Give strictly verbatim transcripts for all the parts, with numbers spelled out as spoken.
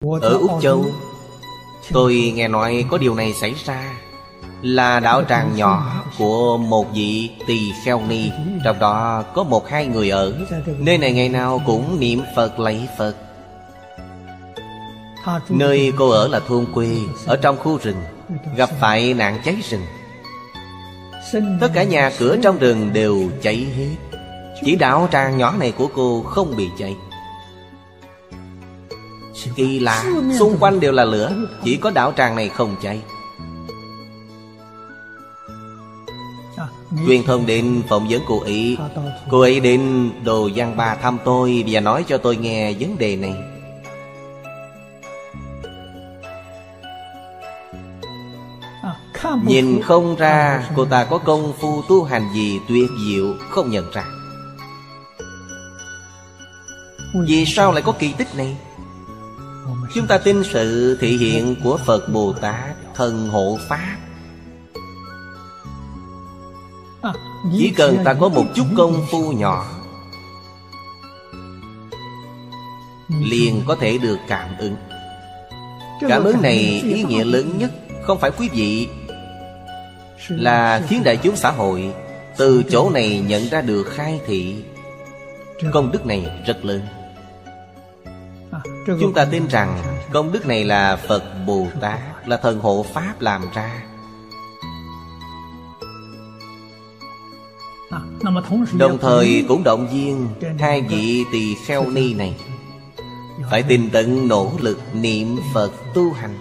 Ở Úc Châu, tôi nghe nói có điều này xảy ra. Là đạo tràng nhỏ của một vị tỳ kheo ni. Trong đó có một hai người ở nơi này ngày nào cũng niệm Phật lạy Phật. Nơi cô ở là thôn quê, ở trong khu rừng, gặp phải nạn cháy rừng. Tất cả nhà cửa trong rừng đều cháy hết, chỉ đạo tràng nhỏ này của cô không bị cháy. Kỳ lạ, xung quanh đều là lửa, chỉ có đạo tràng này không cháy. Truyền thông đến phỏng vấn cô ấy. Cô ấy đến Đồ Giang Ba thăm tôi và nói cho tôi nghe vấn đề này. Nhìn không ra cô ta có công phu tu hành gì tuyệt diệu, không nhận ra. Vì sao lại có kỳ tích này? Chúng ta tin sự thị hiện của Phật Bồ Tát thần hộ Pháp. Chỉ cần ta có một chút công phu nhỏ, liền có thể được cảm ứng. Cảm ứng này ý nghĩa lớn nhất không phải quý vị, là khiến đại chúng xã hội từ chỗ này nhận ra được khai thị. Công đức này rất lớn. Chúng ta tin rằng công đức này là Phật Bồ Tát, là thần hộ Pháp làm ra. Đồng thời cũng động viên hai vị tỳ kheo ni này phải tinh tấn nỗ lực niệm Phật tu hành.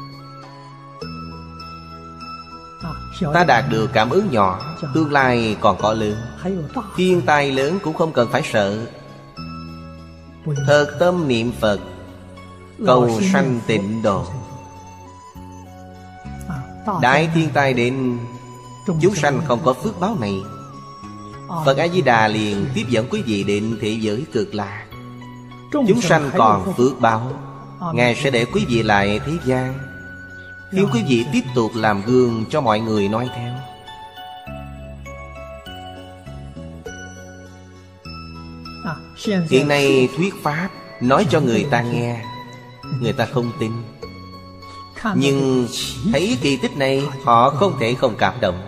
Ta đạt được cảm ứng nhỏ, tương lai còn có lớn. Thiên tai lớn cũng không cần phải sợ. Thật tâm niệm Phật, cầu sanh tịnh độ. Đại thiên tai đến, chúng sanh không có phước báo này, Phật A-di-đà liền tiếp dẫn quý vị đến thế giới cực lạc. Chúng sanh còn phước báo, Ngài sẽ để quý vị lại thế gian, khiến quý vị tiếp tục làm gương cho mọi người noi theo. Hiện nay thuyết Pháp, nói cho người ta nghe, người ta không tin. Nhưng thấy kỳ tích này, họ không thể không cảm động.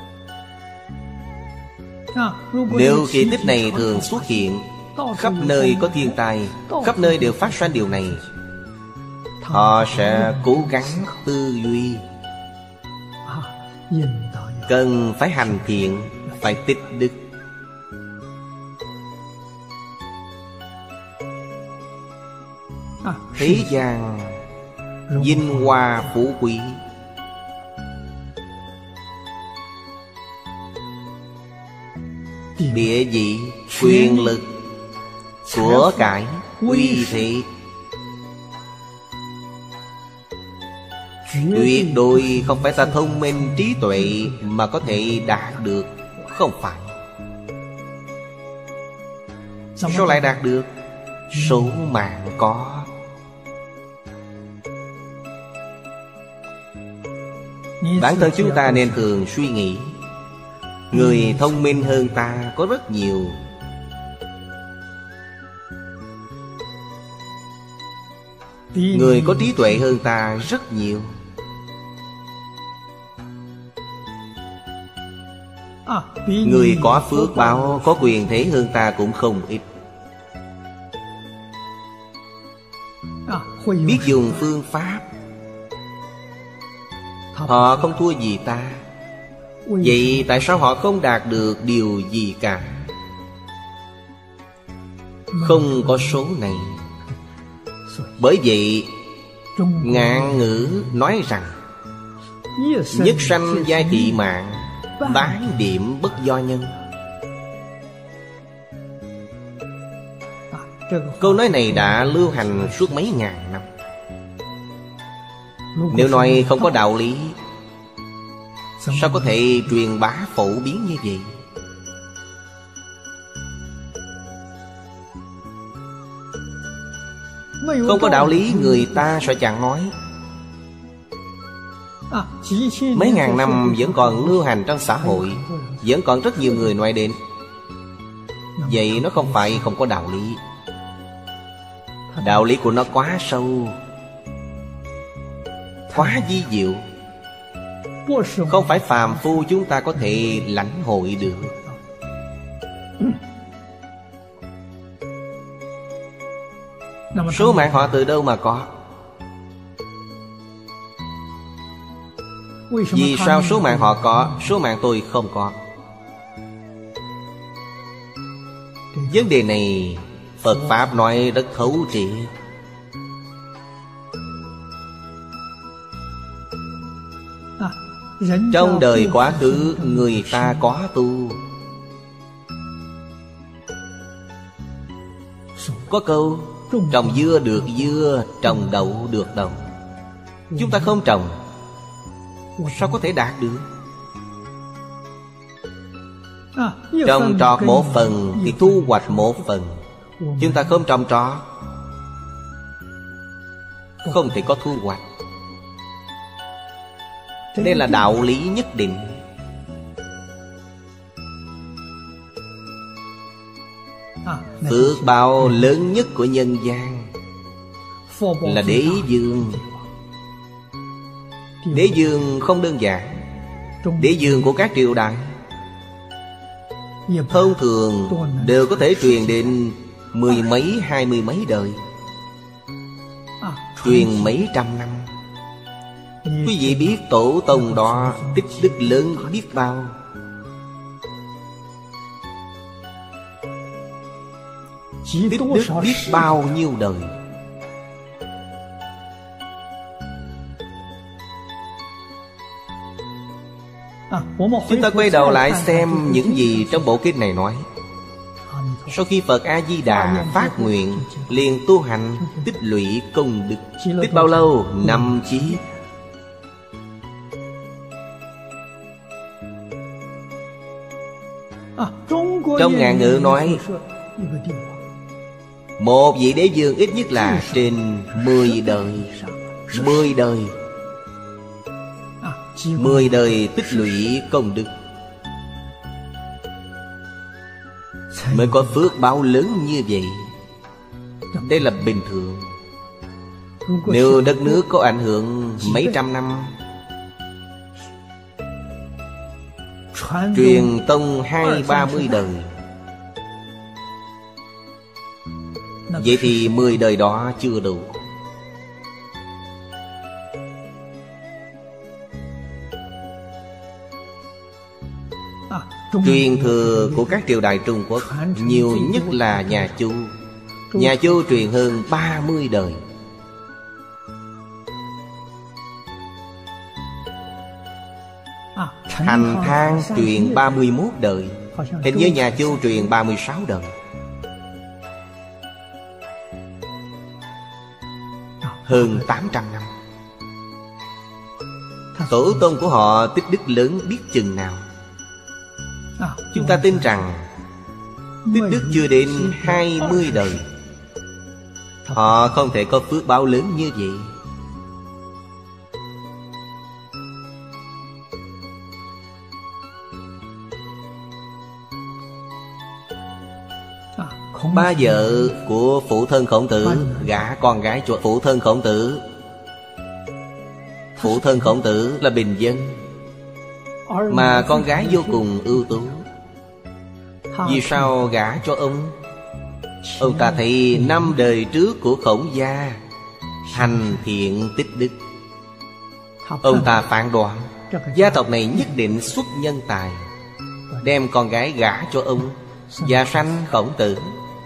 Nếu kỳ tích này thường xuất hiện, khắp nơi có thiên tai, khắp nơi đều phát sinh điều này, họ sẽ cố gắng tư duy, cần phải hành thiện, phải tích đức. Thế gian vinh hoa phú quý, địa vị, quyền lực, của cải, uy thế, tuyệt đối không phải ta thông minh trí tuệ mà có thể đạt được. Không phải. Sao lại đạt được? Số mạng có. Bản thân chúng ta nên thường suy nghĩ, người thông minh hơn ta có rất nhiều. Người có trí tuệ hơn ta rất nhiều. Người có phước báo, có quyền thế hơn ta cũng không ít. Biết dùng phương pháp, họ không thua gì ta. Vậy tại sao họ không đạt được điều gì cả? Không có số này. Bởi vậy ngạn ngữ nói rằng nhất sanh giai thị mạng, bán điểm bất do nhân. Câu nói này đã lưu hành suốt mấy ngàn năm. Nếu nói không có đạo lý, sao có thể truyền bá phổ biến như vậy? Không có đạo lý người ta sẽ chẳng nói. Mấy ngàn năm vẫn còn lưu hành trong xã hội, vẫn còn rất nhiều người nói đến. Vậy nó không phải không có đạo lý. Đạo lý của nó quá sâu, quá vi diệu, không phải phàm phu chúng ta có thể lãnh hội được. Số mạng họ từ đâu mà có? Vì sao số mạng họ có, số mạng tôi không có? Vấn đề này Phật Pháp nói rất thấu triệt. Trong đời quá khứ người ta có tu. Có câu trồng dưa được dưa, trồng đậu được đậu. Chúng ta không trồng, sao có thể đạt được? Trồng trọt một phần thì thu hoạch một phần. Chúng ta không trồng trọt, không thể có thu hoạch. Đây là đạo lý nhất định. Phước báo lớn nhất của nhân gian là đế vương. Đế vương không đơn giản. Đế vương của các triều đại thông thường đều có thể truyền đến mười mấy, hai mươi mấy đời, truyền mấy trăm năm. Quý vị biết tổ tông đó tích đức lớn biết bao. Tích đức biết bao nhiêu đời. Chúng ta quay đầu lại xem những gì trong bộ kinh này nói. Sau khi Phật A-di-đà phát nguyện, liền tu hành tích lũy công đức. Tích bao lâu? Năm chí. Trong ngạn ngữ nói, một vị đế vương ít nhất là trên mười đời. Mười đời. Mười đời tích lũy công đức mới có phước báo lớn như vậy. Đây là bình thường. Nếu đất nước có ảnh hưởng mấy trăm năm, truyền tông hai ba mươi đời, vậy thì mười đời đó chưa đủ. Truyền thừa của các triều đại Trung Quốc nhiều nhất là nhà Chu. Nhà Chu truyền hơn ba mươi đời. Hành Thang truyền ba mươi mốt đời. Hình như nhà Chu truyền ba mươi sáu đời. Hơn tám trăm năm. Tổ tông của họ tích đức lớn biết chừng nào. Chúng ta tin rằng tích đức chưa đến hai mươi đời, họ không thể có phước báo lớn như vậy. Ba vợ của phụ thân Khổng Tử gả con gái cho phụ thân Khổng Tử. Phụ thân Khổng Tử là bình dân, mà con gái vô cùng ưu tú. Vì sao gả cho ông? Ông ta thấy năm đời trước của Khổng gia hành thiện tích đức. Ông ta phán đoán gia tộc này nhất định xuất nhân tài, đem con gái gả cho ông, và sanh Khổng Tử.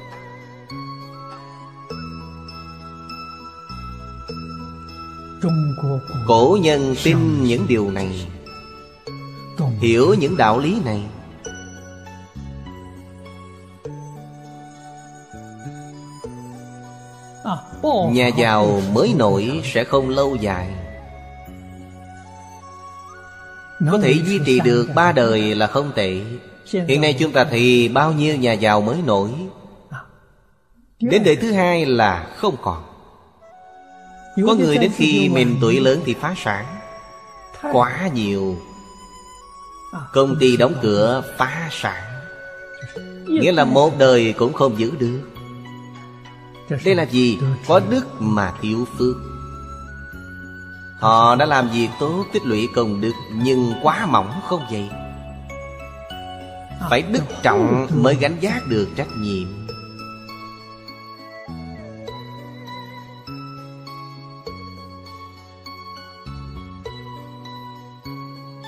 Cổ nhân tin những điều này, hiểu những đạo lý này. Nhà giàu mới nổi sẽ không lâu dài. Có thể duy trì được ba đời là không tệ. Hiện nay chúng ta thì bao nhiêu nhà giàu mới nổi, đến đời thứ hai là không còn. Có người đến khi mình tuổi lớn thì phá sản. Quá nhiều. Công ty đóng cửa phá sản, nghĩa là một đời cũng không giữ được. Đây là gì? Có đức mà thiếu phước. Họ đã làm việc tốt, tích lũy công đức, nhưng quá mỏng không vậy. Phải đức trọng mới gánh vác được trách nhiệm.